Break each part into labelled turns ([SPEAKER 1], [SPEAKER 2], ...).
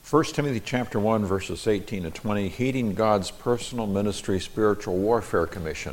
[SPEAKER 1] 1 Timothy chapter 1, verses 18 to 20, Heeding God's Personal Ministry Spiritual Warfare Commission.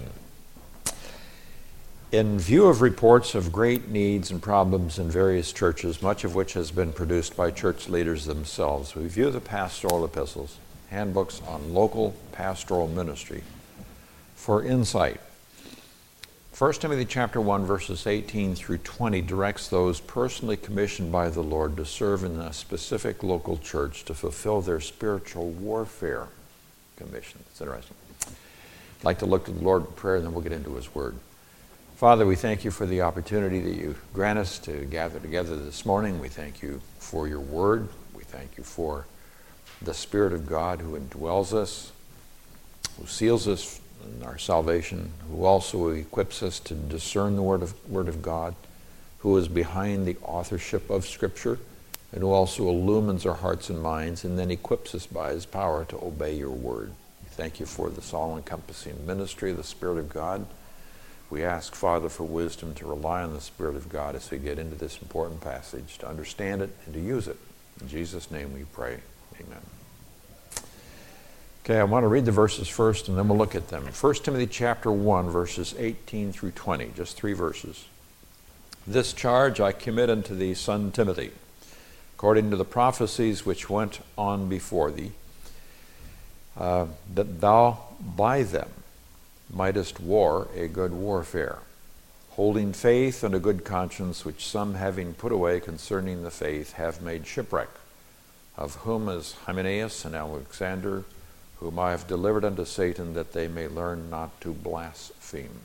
[SPEAKER 1] In view of reports of great needs and problems in various churches, much of which has been produced by church leaders themselves, we view the pastoral epistles, handbooks on local pastoral ministry, for insight. 1 Timothy chapter 1, verses 18 through 20 directs those personally commissioned by the Lord to serve in a specific local church to fulfill their spiritual warfare commission. It's interesting. I'd like to look to the Lord in prayer, and then we'll get into His Word. Father, we thank you for the opportunity that you grant us to gather together this morning. We thank you for your Word. We thank you for the Spirit of God who indwells us, who seals us in our salvation, who also equips us to discern the Word of God, who is behind the authorship of Scripture, and who also illumines our hearts and minds, and then equips us by His power to obey your Word. We thank you for this all-encompassing ministry of the Spirit of God. We ask, Father, for wisdom to rely on the Spirit of God as we get into this important passage, to understand it and to use it. In Jesus' name we pray. Amen. Okay, I want to read the verses first, and then we'll look at them. 1 Timothy chapter 1, verses 18 through 20, just 3 verses. This charge I commit unto thee, son Timothy, according to the prophecies which went on before thee, that thou by them mightest war a good warfare, holding faith and a good conscience, which some having put away concerning the faith have made shipwreck, of whom is Hymenaeus and Alexander, whom I have delivered unto Satan, that they may learn not to blaspheme.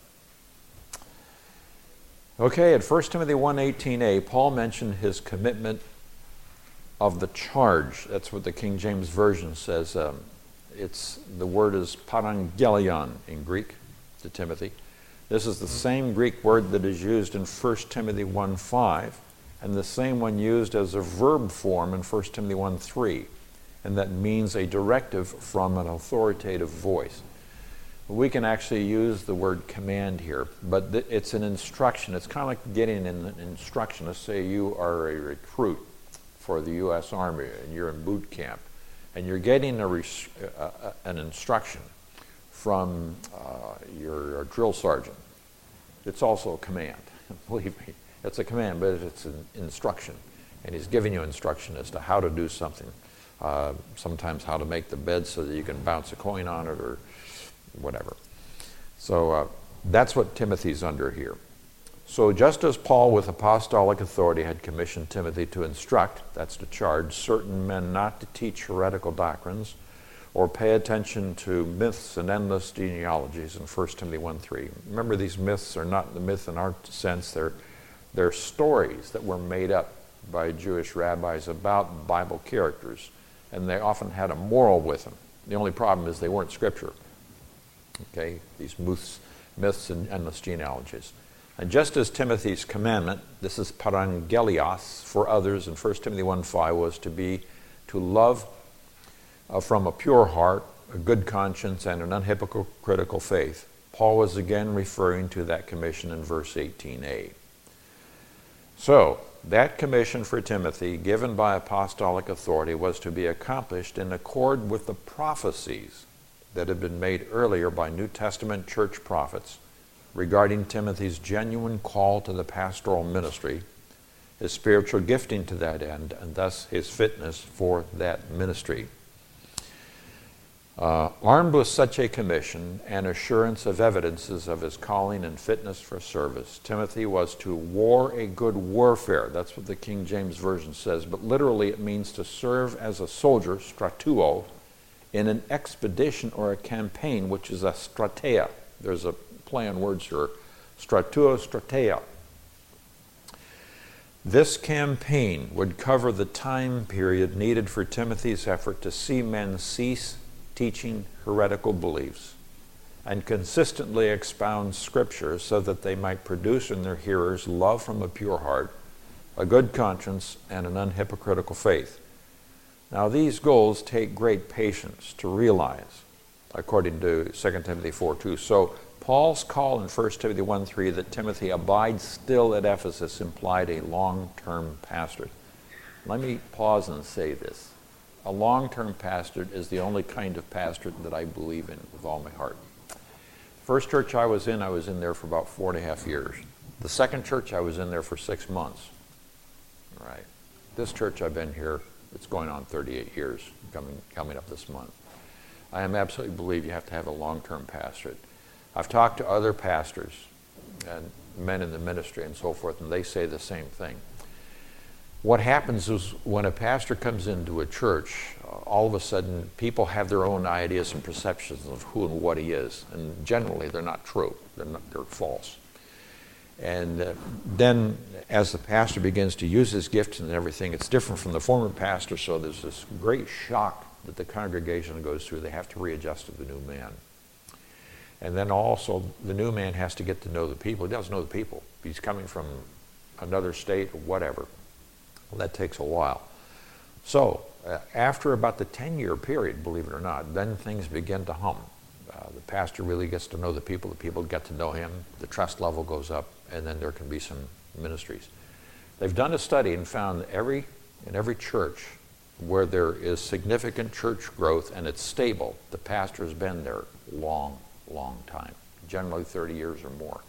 [SPEAKER 1] Okay, at 1 Timothy 1:18a, Paul mentioned his commitment of the charge. That's what the King James Version says. The word is parangelion in Greek to Timothy. This is the same Greek word that is used in 1 Timothy 1:5, and the same one used as a verb form in 1 Timothy 1:3. And that means a directive from an authoritative voice. We can actually use the word command here, but it's an instruction. It's kind of like getting an instruction. Let's say you are a recruit for the U.S. Army and you're in boot camp, and you're getting an instruction from your drill sergeant. It's also a command. Believe me, it's a command, but it's an instruction. And he's giving you instruction as to how to do something. Sometimes how to make the bed so that you can bounce a coin on it or whatever. So that's what Timothy's under here. So just as Paul with apostolic authority had commissioned Timothy to instruct, that's to charge, certain men not to teach heretical doctrines or pay attention to myths and endless genealogies in 1 Timothy 1:3. Remember, these myths are not the myth in our sense. They're stories that were made up by Jewish rabbis about Bible characters. And they often had a moral with them. The only problem is they weren't Scripture. Okay, these myths and endless genealogies. And just as Timothy's commandment, this is parangelios for others in 1 Timothy 1:5, was to love from a pure heart, a good conscience, and an unhypocritical faith. Paul was again referring to that commission in verse 18a. So, that commission for Timothy, given by apostolic authority, was to be accomplished in accord with the prophecies that had been made earlier by New Testament church prophets regarding Timothy's genuine call to the pastoral ministry, his spiritual gifting to that end, and thus his fitness for that ministry. Armed with such a commission and assurance of evidences of his calling and fitness for service, Timothy was to war a good warfare. That's what the King James Version says, but literally it means to serve as a soldier, stratuo, in an expedition or a campaign, which is a strateia. There's a play on words here, stratuo, strateia. This campaign would cover the time period needed for Timothy's effort to see men cease teaching heretical beliefs and consistently expound Scripture so that they might produce in their hearers love from a pure heart, a good conscience, and an unhypocritical faith. Now, these goals take great patience to realize, according to 2 Timothy 4:2. So Paul's call in 1 Timothy 1:3 that Timothy abide still at Ephesus implied a long-term pastorate. Let me pause and say this. A long-term pastorate is the only kind of pastorate that I believe in with all my heart. First church I was in there for about 4.5 years. The second church, I was in there for 6 months. Right. This church I've been here, it's going on 38 years, coming up this month. I absolutely believe you have to have a long-term pastorate. I've talked to other pastors and men in the ministry and so forth, and they say the same thing. What happens is when a pastor comes into a church, all of a sudden people have their own ideas and perceptions of who and what he is, and generally they're not true. They're false. And then as the pastor begins to use his gifts and everything, it's different from the former pastor, so there's this great shock that the congregation goes through. They have to readjust to the new man. And then also the new man has to get to know the people. He doesn't know the people. He's coming from another state or whatever. Well, that takes a while. So after about the 10-year period, believe it or not, then things begin to hum. The pastor really gets to know the people get to know him, the trust level goes up, and then there can be some ministries. They've done a study and found in every church where there is significant church growth and it's stable, the pastor has been there long time, generally 30 years or more.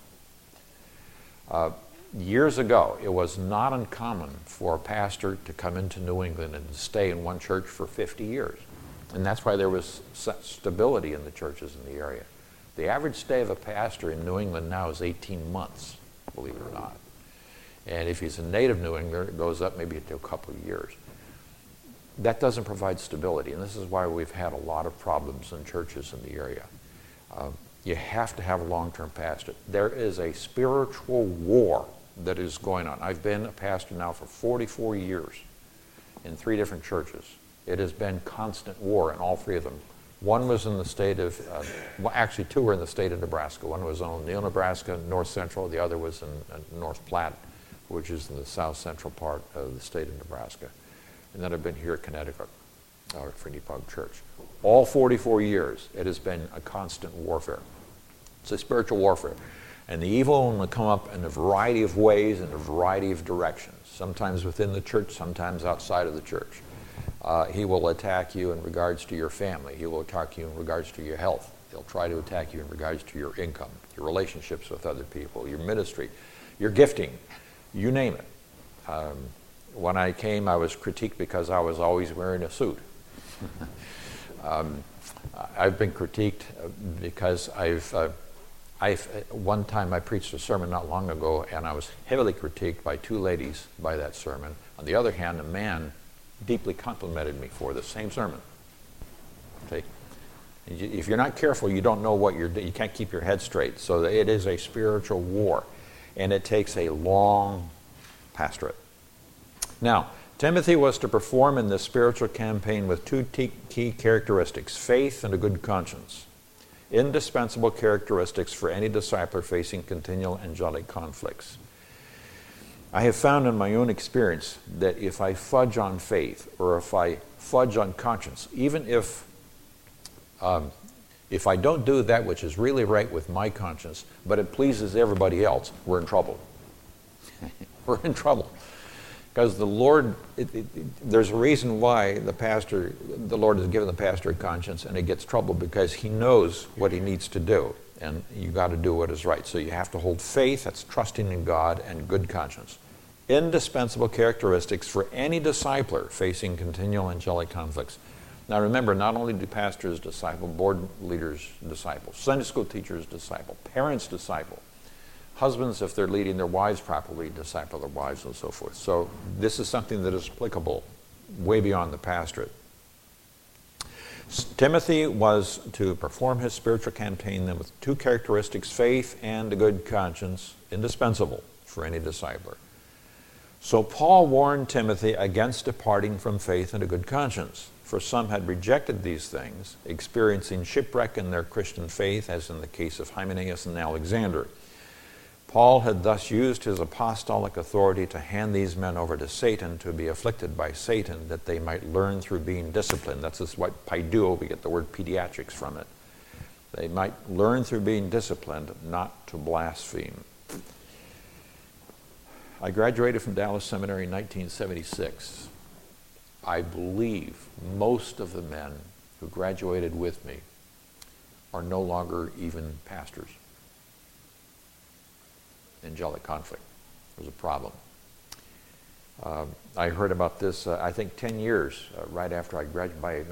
[SPEAKER 1] Years ago, it was not uncommon for a pastor to come into New England and stay in one church for 50 years. And that's why there was such stability in the churches in the area. The average stay of a pastor in New England now is 18 months, believe it or not. And if he's a native New Englander, it goes up maybe to a couple of years. That doesn't provide stability, and this is why we've had a lot of problems in churches in the area. You have to have a long-term pastor. There is a spiritual war that is going on. I've been a pastor now for 44 years in 3 different churches. It has been constant war in all 3 of them. One was in the state of, well, actually 2 were in the state of Nebraska. One was in O'Neill, Nebraska, North Central. The other was in North Platte, which is in the south central part of the state of Nebraska. And then I've been here at Connecticut, for Nepog Church. All 44 years, it has been a constant warfare. It's a spiritual warfare. And the evil one will come up in a variety of ways, in a variety of directions, sometimes within the church, sometimes outside of the church. He will attack you in regards to your family. He will attack you in regards to your health. He'll try to attack you in regards to your income, your relationships with other people, your ministry, your gifting, you name it. When I came, I was critiqued because I was always wearing a suit. I've been critiqued because one time I preached a sermon not long ago, and I was heavily critiqued by 2 ladies by that sermon. On the other hand, a man deeply complimented me for the same sermon. Okay? If you're not careful, you don't know what you're doing. You can't keep your head straight. So it is a spiritual war, and it takes a long pastorate. Now, Timothy was to perform in this spiritual campaign with 2 key characteristics: faith and a good conscience. Indispensable characteristics for any discipler facing continual angelic conflicts. I have found in my own experience that if I fudge on faith or if I fudge on conscience, even if I don't do that which is really right with my conscience, but it pleases everybody else, we're in trouble. We're in trouble. Because the Lord, there's a reason why the Lord has given the pastor a conscience, and he gets trouble because he knows what he needs to do, and you got to do what is right. So you have to hold faith, that's trusting in God, and good conscience. Indispensable characteristics for any discipler facing continual angelic conflicts. Now remember, not only do pastors disciple, board leaders disciple, Sunday school teachers disciple, parents disciple, husbands, if they're leading their wives properly, disciple their wives and so forth. So this is something that is applicable way beyond the pastorate. Timothy was to perform his spiritual campaign then with 2 characteristics: faith and a good conscience, indispensable for any discipler. So Paul warned Timothy against departing from faith and a good conscience, for some had rejected these things, experiencing shipwreck in their Christian faith, as in the case of Hymenaeus and Alexander. Paul had thus used his apostolic authority to hand these men over to Satan to be afflicted by Satan, that they might learn through being disciplined. That's what paiduo, we get the word pediatrics from it. They might learn through being disciplined not to blaspheme. I graduated from Dallas Seminary in 1976. I believe most of the men who graduated with me are no longer even pastors. Angelic conflict was a problem. I heard about this, I think 10 years right after I graduated. By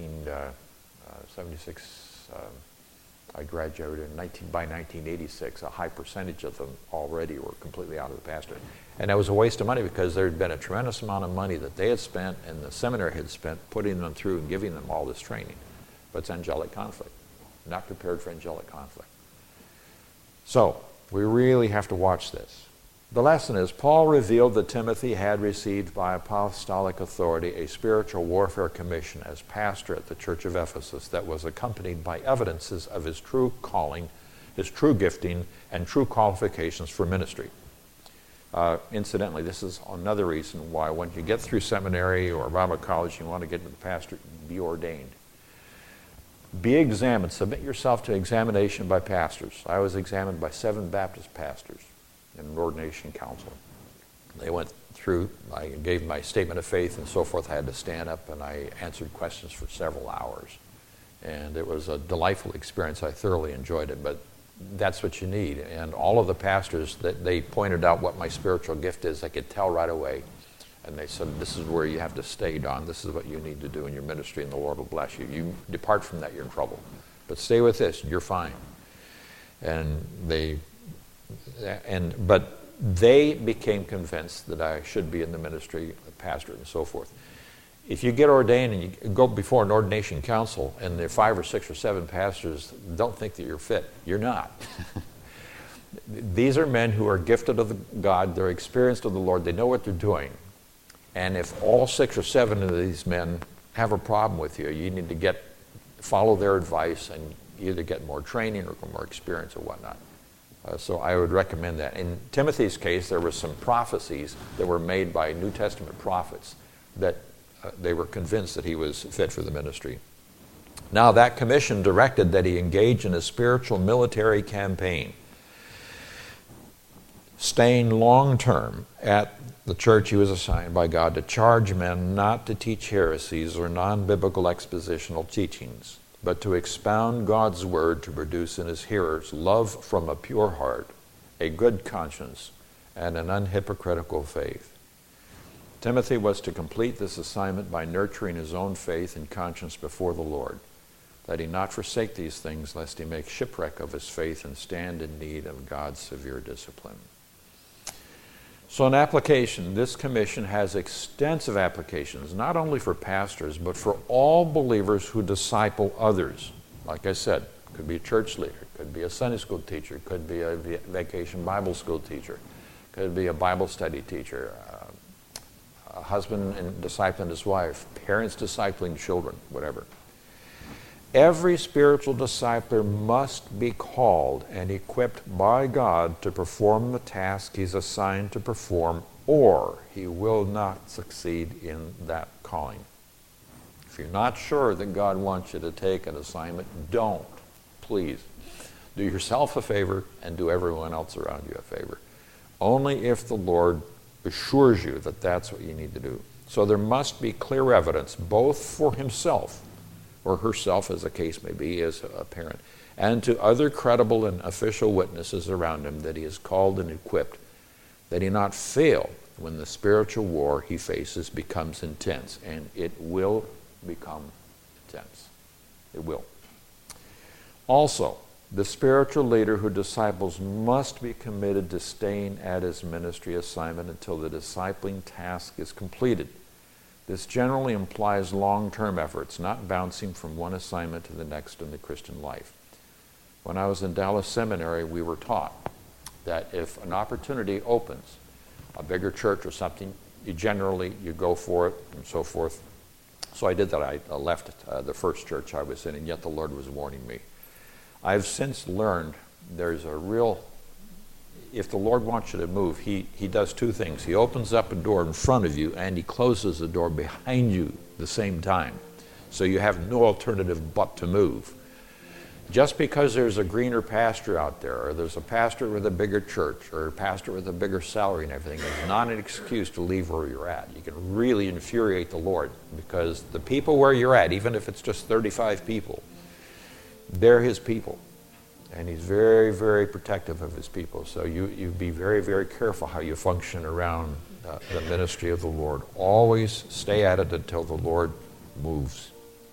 [SPEAKER 1] 1976, I graduated. By 1986, a high percentage of them already were completely out of the pastorate. And that was a waste of money because there had been a tremendous amount of money that they had spent and the seminary had spent putting them through and giving them all this training. But it's angelic conflict. Not prepared for angelic conflict. So, we really have to watch this. The lesson is, Paul revealed that Timothy had received by apostolic authority a spiritual warfare commission as pastor at the church of Ephesus that was accompanied by evidences of his true calling, his true gifting, and true qualifications for ministry. Incidentally, this is another reason why when you get through seminary or Bible college, you want to get into the pastorate, be ordained. Be examined. Submit yourself to examination by pastors. I was examined by 7 Baptist pastors in an ordination council. They went through, I gave my statement of faith and so forth. I had to stand up and I answered questions for several hours. And it was a delightful experience. I thoroughly enjoyed it, but that's what you need. And all of the pastors, they pointed out what my spiritual gift is. I could tell right away. And they said, this is where you have to stay, Don. This is what you need to do in your ministry, and the Lord will bless you. You depart from that, you're in trouble. But stay with this, you're fine. But they became convinced that I should be in the ministry, a pastor, and so forth. If you get ordained and you go before an ordination council, and there are 5 or 6 or 7 pastors don't think that you're fit, you're not. These are men who are gifted of God, they're experienced of the Lord, they know what they're doing. And if all 6 or 7 of these men have a problem with you, you need to follow their advice and either get more training or more experience or whatnot. So I would recommend that. In Timothy's case, there were some prophecies that were made by New Testament prophets that they were convinced that he was fit for the ministry. Now that commission directed that he engage in a spiritual military campaign, staying long-term at the church he was assigned by God to charge men not to teach heresies or non-biblical expositional teachings, but to expound God's word to produce in his hearers love from a pure heart, a good conscience, and an unhypocritical faith. Timothy was to complete this assignment by nurturing his own faith and conscience before the Lord, that he not forsake these things lest he make shipwreck of his faith and stand in need of God's severe discipline. So in application, this commission has extensive applications, not only for pastors, but for all believers who disciple others. Like I said, could be a church leader, could be a Sunday school teacher, could be a vacation Bible school teacher, could be a Bible study teacher, a husband and discipling his wife, parents discipling children, whatever. Every spiritual discipler must be called and equipped by God to perform the task he's assigned to perform, or he will not succeed in that calling. If you're not sure that God wants you to take an assignment, don't. Please. Do yourself a favor and do everyone else around you a favor. Only if the Lord assures you that that's what you need to do. So there must be clear evidence, both for himself or herself, as the case may be, as a parent, and to other credible and official witnesses around him that he is called and equipped, that he not fail when the spiritual war he faces becomes intense. And it will become intense. It will. Also, the spiritual leader who disciples must be committed to staying at his ministry assignment until the discipling task is completed. This generally implies long-term efforts, not bouncing from one assignment to the next in the Christian life. When I was in Dallas Seminary, we were taught that if an opportunity opens, a bigger church or something, you go for it and so forth. So I did that. I left the first church I was in, and yet the Lord was warning me. I've since learned there's a real, if the Lord wants you to move, he does 2 things. He opens up a door in front of you and he closes the door behind you at the same time. So you have no alternative but to move. Just because there's a greener pasture out there, or there's a pastor with a bigger church, or a pastor with a bigger salary and everything, is not an excuse to leave where you're at. You can really infuriate the Lord, because the people where you're at, even if it's just 35 people, they're his people. And he's very, very protective of his people. So you be very, very careful how you function around the ministry of the Lord. Always stay at it until the Lord moves.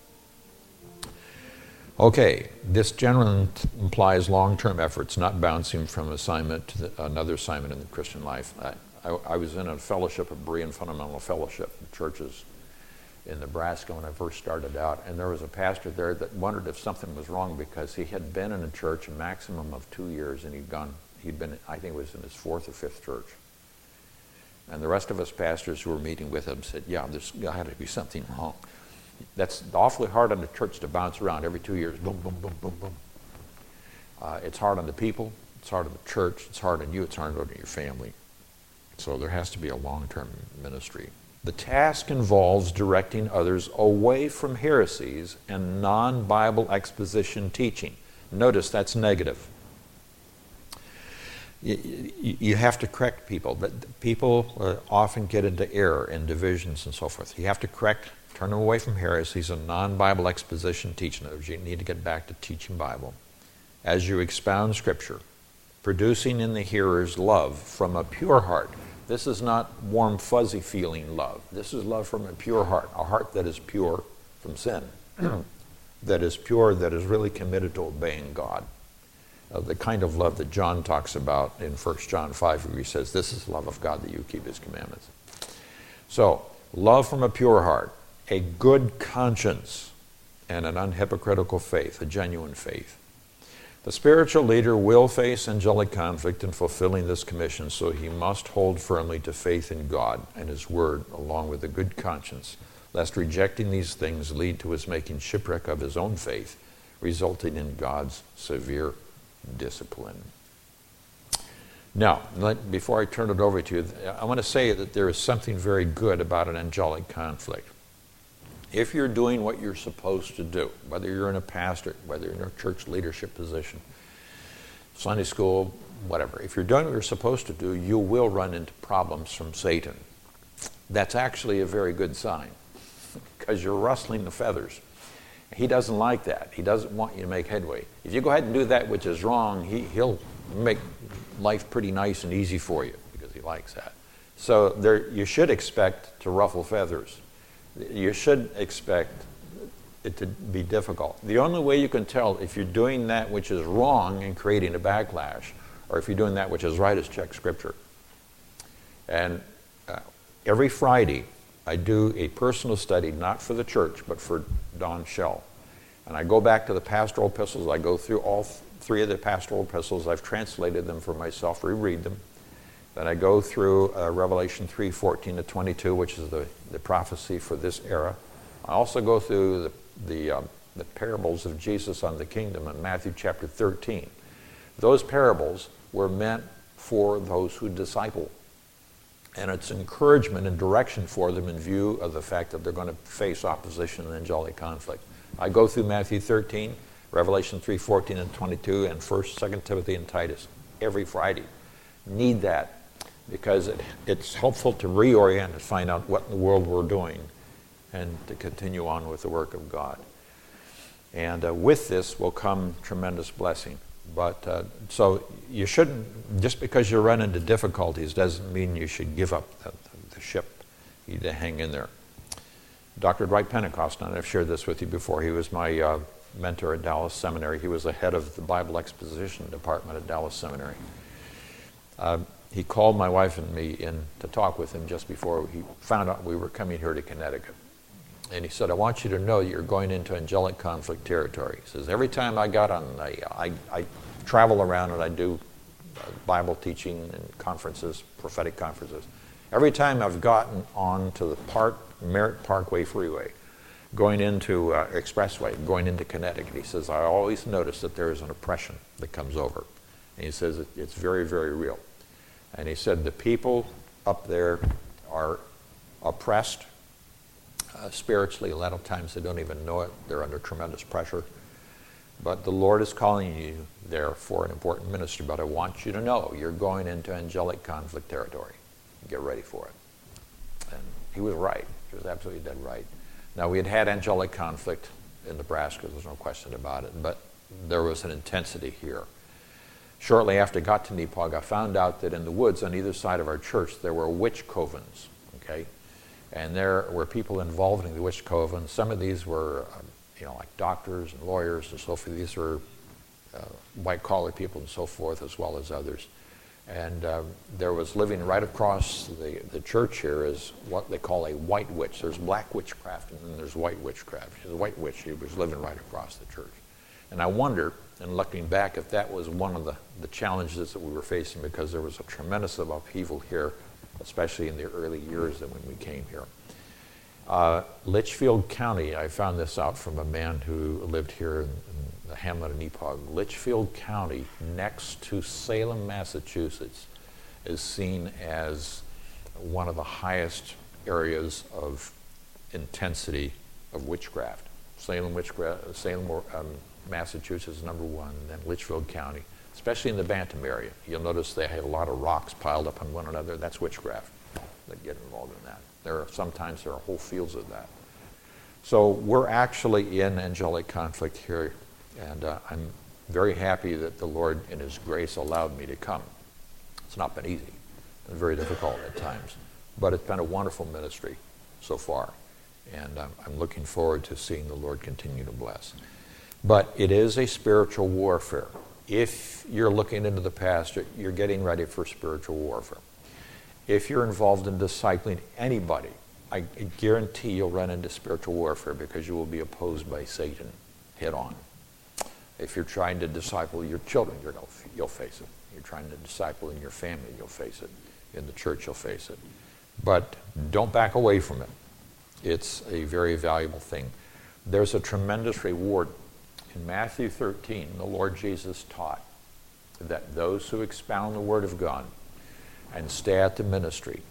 [SPEAKER 1] Okay, this generally implies long-term efforts, not bouncing from assignment to another assignment in the Christian life. I was in a fellowship, a Berean Fundamental Fellowship, churches in Nebraska when I first started out, and there was a pastor there that wondered if something was wrong, because he had been in a church a maximum of 2 years, and he'd been, I think it was in his 4th or 5th church. And the rest of us pastors who were meeting with him said, yeah, there's got to be something wrong. That's awfully hard on the church to bounce around every 2 years. Boom, boom, boom, boom, boom. It's hard on the people. It's hard on the church. It's hard on you. It's hard on your family. So there has to be a long-term ministry. The task involves directing others away from heresies and non-Bible exposition teaching. Notice that's negative. You have to correct people. People often get into error and divisions and so forth. You have to turn them away from heresies and non-Bible exposition teaching. You need to get back to teaching Bible. As you expound Scripture, producing in the hearers love from a pure heart. This is not warm, fuzzy feeling love. This is love from a pure heart, a heart that is pure from sin, that is pure, that is really committed to obeying God. The kind of love that John talks about in 1 John 5, where he says, this is the love of God, that you keep his commandments. So, love from a pure heart, a good conscience, and an unhypocritical faith, a genuine faith. The spiritual leader will face angelic conflict in fulfilling this commission, so he must hold firmly to faith in God and his word, along with a good conscience, lest rejecting these things lead to his making shipwreck of his own faith, resulting in God's severe discipline. Now, before I turn it over to you, I want to say that there is something very good about an angelic conflict. If you're doing what you're supposed to do, whether you're in a pastor, whether you're in a church leadership position, Sunday school, whatever, if you're doing what you're supposed to do, you will run into problems from Satan. That's actually a very good sign, because you're rustling the feathers. He doesn't like that. He doesn't want you to make headway. If you go ahead and do that which is wrong, he'll make life pretty nice and easy for you, because he likes that. So you should expect to ruffle feathers. You should expect it to be difficult. The only way you can tell if you're doing that which is wrong and creating a backlash, or if you're doing that which is right, is check Scripture. And every Friday, I do a personal study, not for the church, but for Don Shell. And I go back to the pastoral epistles. I go through all 3 of the pastoral epistles. I've translated them for myself, reread them. Then I go through Revelation 3:14 to 22, which is the prophecy for this era. I also go through the parables of Jesus on the kingdom in Matthew chapter 13. Those parables were meant for those who disciple. And it's encouragement and direction for them in view of the fact that they're going to face opposition and angelic conflict. I go through Matthew 13, Revelation 3:14 and 22, and 1st, 2nd Timothy, and Titus every Friday. Need that, because it's helpful to reorient and find out what in the world we're doing and to continue on with the work of God. And with this will come tremendous blessing. But so you shouldn't, just because you run into difficulties doesn't mean you should give up the ship. You need to hang in there. Dr. Dwight Pentecost, and I've shared this with you before, he was my mentor at Dallas Seminary. He was the head of the Bible Exposition Department at Dallas Seminary. He called my wife and me in to talk with him just before he found out we were coming here to Connecticut. And he said, I want you to know you're going into angelic conflict territory. He says, every time I got on, I travel around and I do Bible teaching and conferences, prophetic conferences. Every time I've gotten on to the Merritt Parkway Freeway, going into Expressway, going into Connecticut, he says, I always notice that there is an oppression that comes over. And he says, it's very, very real. And he said, the people up there are oppressed spiritually. A lot of times they don't even know it. They're under tremendous pressure. But the Lord is calling you there for an important ministry. But I want you to know you're going into angelic conflict territory. Get ready for it. And he was right. He was absolutely dead right. Now, we had had angelic conflict in Nebraska. There's no question about it. But there was an intensity here. Shortly after I got to Nepog, I found out that in the woods on either side of our church, there were witch covens, okay? And there were people involved in the witch covens. Some of these were, like doctors and lawyers and so forth. These were white-collar people and so forth, as well as others. And there was living right across the church here is what they call a white witch. There's black witchcraft and then there's white witchcraft. The white witch, she was living right across the church. And I wonder, and looking back, if that was one of the challenges that we were facing, because there was a tremendous amount of upheaval here, especially in the early years when we came here. Litchfield County, I found this out from a man who lived here in the hamlet of Nepog. Litchfield County, next to Salem, Massachusetts, is seen as one of the highest areas of intensity of witchcraft. Salem, Massachusetts is number one, then Litchfield County, especially in the Bantam area. You'll notice they have a lot of rocks piled up on one another. That's witchcraft that get involved in that. Sometimes there are whole fields of that. So we're actually in angelic conflict here, and I'm very happy that the Lord in his grace allowed me to come. It's not been easy. It's been very difficult at times, but it's been a wonderful ministry so far, and I'm looking forward to seeing the Lord continue to bless. But it is a spiritual warfare. If you're looking into the past, you're getting ready for spiritual warfare. If you're involved in discipling anybody, I guarantee you'll run into spiritual warfare because you will be opposed by Satan head on. If you're trying to disciple your children, you'll face it. You're trying to disciple in your family, you'll face it. In the church, you'll face it. But don't back away from it. It's a very valuable thing. There's a tremendous reward. In Matthew 13, the Lord Jesus taught that those who expound the Word of God and stay at the ministry,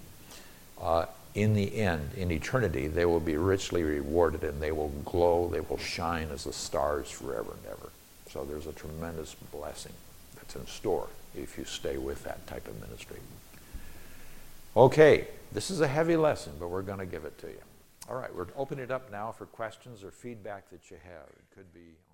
[SPEAKER 1] in the end, in eternity, they will be richly rewarded and they will glow, they will shine as the stars forever and ever. So there's a tremendous blessing that's in store if you stay with that type of ministry. Okay, this is a heavy lesson, but we're going to give it to you. All right, we're opening it up now for questions or feedback that you have. It could be